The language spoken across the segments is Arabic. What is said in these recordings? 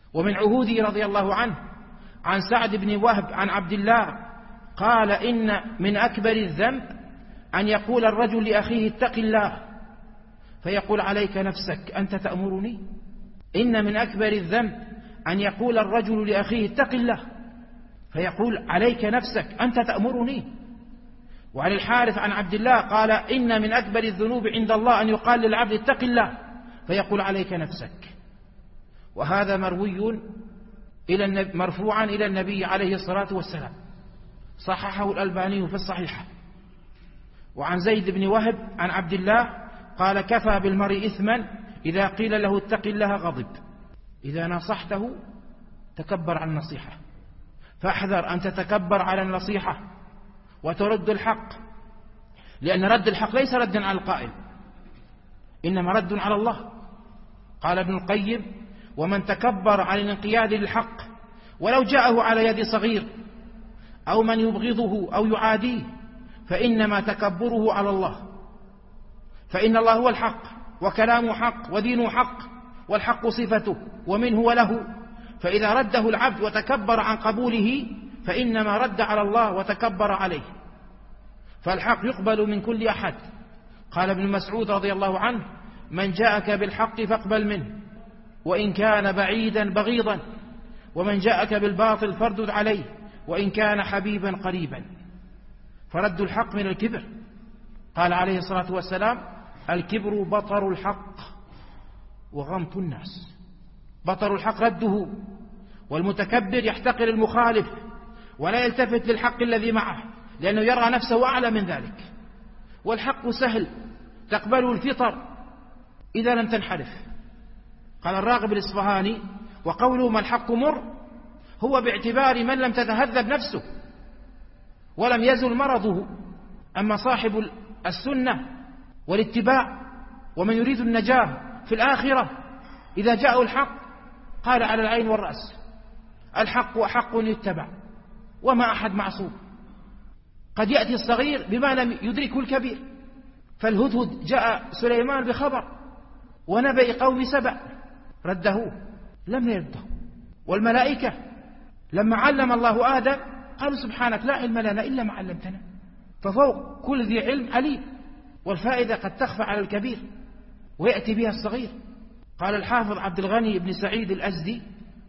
ومن عهوده رضي الله عنه عن سعد بن وهب عن عبد الله قال: إن من أكبر الذنب أن يقول الرجل لأخيه اتق الله فيقول عليك نفسك أنت تأمرني. إن من أكبر الذنب أن يقول الرجل لأخيه اتق الله فيقول عليك نفسك أنت تأمرني. وعن الحارث عن عبد الله قال: إن من أكبر الذنوب عند الله أن يقال للعبد اتق الله فيقول عليك نفسك. وهذا مروي مرفوعا إلى النبي عليه الصلاة والسلام، صححه الألباني في الصحيحة. وعن زيد بن وهب عن عبد الله قال: كفى بالمرء إثما إذا قيل له اتق الله غضب. إذا نصحته تكبر عن النصيحة، فاحذر أن تتكبر على النصيحة وترد الحق، لأن رد الحق ليس ردا على القائل، إنما رد على الله. قال ابن القيم: ومن تكبر عن الانقياد للحق ولو جاءه على يد صغير أو من يبغضه أو يعاديه فإنما تكبره على الله، فإن الله هو الحق وكلامه حق ودينه حق والحق صفته ومنه وله. فإذا رده العبد وتكبر عن قبوله فإنما رد على الله وتكبر عليه. فالحق يقبل من كل أحد. قال ابن مسعود رضي الله عنه: من جاءك بالحق فاقبل منه وإن كان بعيدا بغيضا، ومن جاءك بالباطل فاردد عليه وإن كان حبيبا قريبا. فرد الحق من الكبر. قال عليه الصلاة والسلام: الكبر بطر الحق وغمط الناس. بطر الحق رده، والمتكبر يحتقر المخالف ولا يلتفت للحق الذي معه لأنه يرى نفسه أعلى من ذلك. والحق سهل تقبله الفطر إذا لم تنحرف. قال الراغب الإصفهاني: وقوله ما الحق مر هو باعتبار من لم تتهذب نفسه ولم يزل مرضه. أما صاحب السنة والاتباع ومن يريد النجاة في الآخرة إذا جاءه الحق قال على العين والرأس: الحق أحق يتبع وما أحد معصوم. قد يأتي الصغير بما لم يدركه الكبير. فالهدهد جاء سليمان بخبر ونبأ قوم سبأ رده لم يرده. والملائكة لما علم الله آدم قالوا سبحانك لا علم لنا إلا ما علمتنا. ففوق كل ذي علم عليم، والفائدة قد تخفى على الكبير ويأتي بها الصغير. قال الحافظ عبد الغني بن سعيد الأزدي: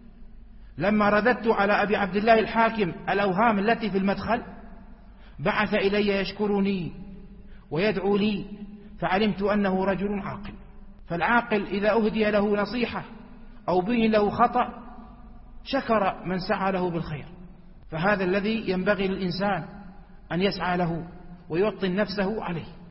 لما رددت على أبي عبد الله الحاكم الأوهام التي في المدخل بعث إلي يشكرني ويدعو لي فعلمت أنه رجل عاقل. فالعاقل إذا أهدي له نصيحة أو بين له خطأ شكر من سعى له بالخير. فهذا الذي ينبغي للإنسان أن يسعى له ويوطن نفسه عليه.